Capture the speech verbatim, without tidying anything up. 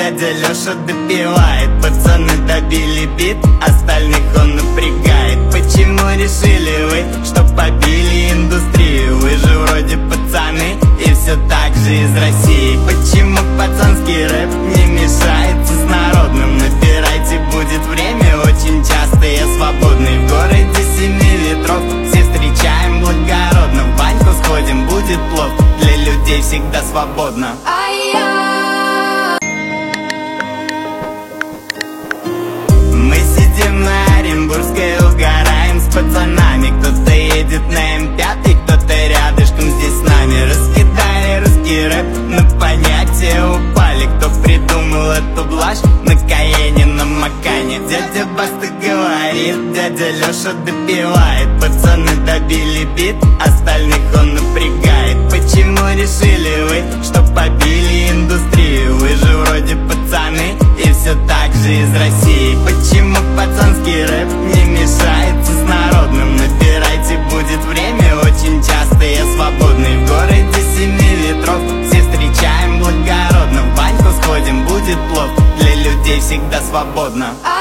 дядя Лёша допивает. Пацаны добили бит, остальных он напрягает. Почему решили вы, что побили индустрию? Вы же вроде пацаны и все так же из России. Почему пацанский рэп не мешается с народным? Набирайте, будет время, очень часто я свободный. В городе семи ветров все встречаем благородно. В баньку сходим, будет плов, для людей всегда свободно. Мы сидим на Оренбургской, угораем с пацанами. Кто-то едет на эм пять, кто-то рядышком здесь с нами. Раскидали русский рэп, на понятия упали. Кто придумал эту блажь на Каене, на Макане? Дядя Баста говорит, дядя Лёша допивает. Пацаны добили бит, остальных он напрягает. Почему решили вы, что побили индустрию? Вы же вроде пацаны и все так же из России. Почему пацанский рэп не мешается с народным? Набирайте, будет время, очень часто я свободный. В городе семи ветров все встречаем благородно. В баньку сходим, будет плов, для людей всегда свободно.